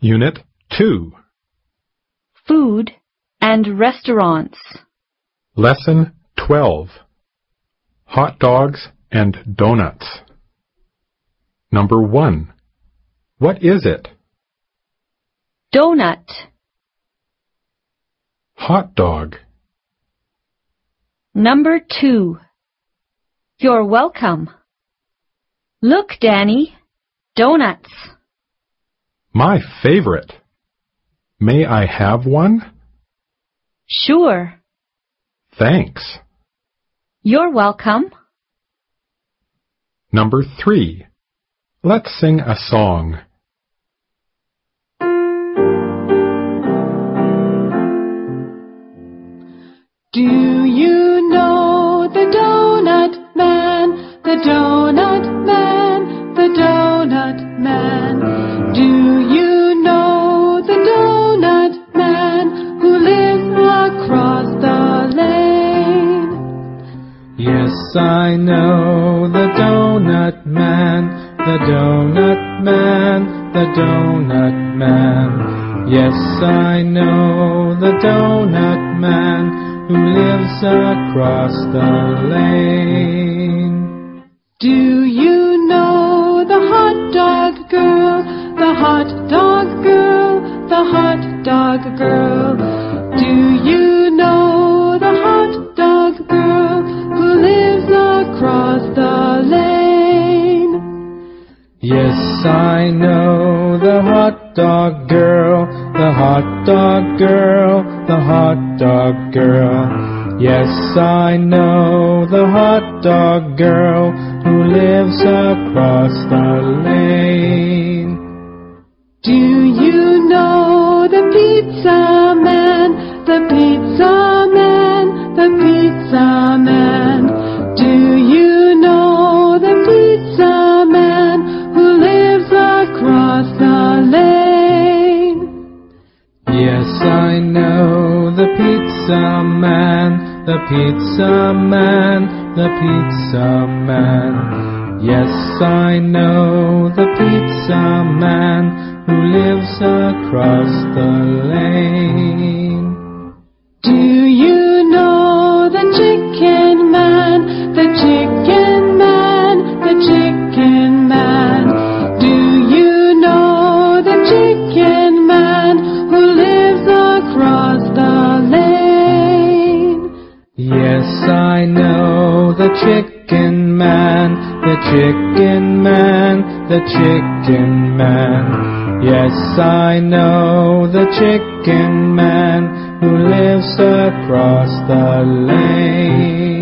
Unit 2. Food and restaurants. Lesson 12. Hot dogs and donuts. Number 1. What is it? Donut. Hot dog. Number 2. You're welcome. Look, Danny. Donuts. My favorite. May I have one? Sure. Thanks. You're welcome. Number 3. Let's sing a song. Do you know the donut man, the donut man, the donut man? Do you know the donut man who lives across the lane? Yes, I know the donut man, the donut man, the donut man. Yes, I know the donut man who lives across the lane. Do you know the hot dog girl, the hot dog girl, the hot dog girl? Do you know the hot dog girl who lives across the lane? Yes, I know the hot dog girl, the hot dog girl, the hot dog girl. Yes, I know the hot dog girl who lives across the lane. Do you know the pizza man, the pizza man, the pizza man? Do you know the pizza man who lives across the lane? Yes, I know the pizza man, the pizza man, the pizza man. Yes, I know the pizza man who lives across the lane. Do you know the chicken man, the chicken man, the chicken man? Do you know the chicken man who lives across the lane? Yes, I know the chicken man, the chicken man, the chicken man. Yes, I know the chicken man who lives across the lane.